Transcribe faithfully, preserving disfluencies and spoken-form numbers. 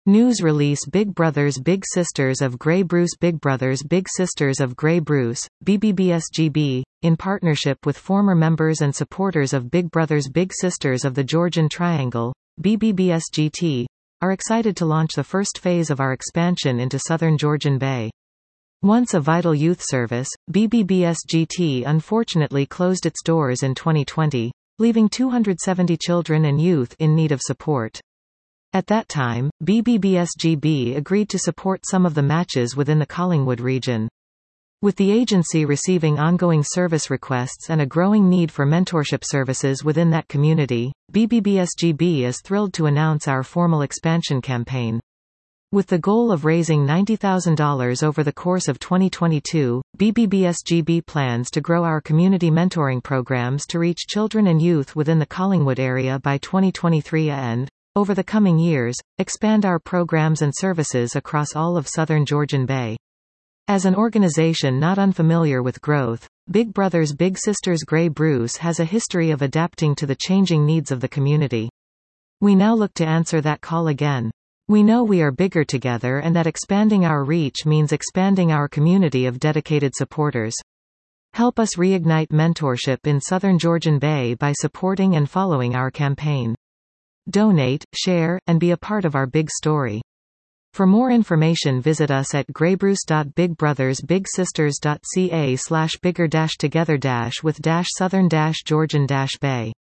News release Big Brothers Big Sisters of Grey Bruce Big Brothers Big Sisters of Grey Bruce, B B B S G B, in partnership with former members and supporters of Big Brothers Big Sisters of the Georgian Triangle, B B B S G T, are excited to launch the first phase of our expansion into southern Georgian Bay. Once a vital youth service, B B B S G T unfortunately closed its doors in twenty twenty, leaving two hundred seventy children and youth in need of support. At that time, B B B S G B agreed to support some of the matches within the Collingwood region. With the agency receiving ongoing service requests and a growing need for mentorship services within that community, B B B S G B is thrilled to announce our formal expansion campaign. With the goal of raising ninety thousand dollars over the course of twenty twenty-two, B B B S G B plans to grow our community mentoring programs to reach children and youth within the Collingwood area by twenty twenty-three and, over the coming years, expand our programs and services across all of southern Georgian Bay. As an organization not unfamiliar with growth, Big Brothers Big Sisters Grey Bruce has a history of adapting to the changing needs of the community. We now look to answer that call again. We know we are bigger together and that expanding our reach means expanding our community of dedicated supporters. Help us reignite mentorship in southern Georgian Bay by supporting and following our campaign. Donate, share, and be a part of our big story. For more information visit us at greybruce dot big brothers big sisters dot c a slash bigger dash together dash with dash southern dash Georgian dash bay.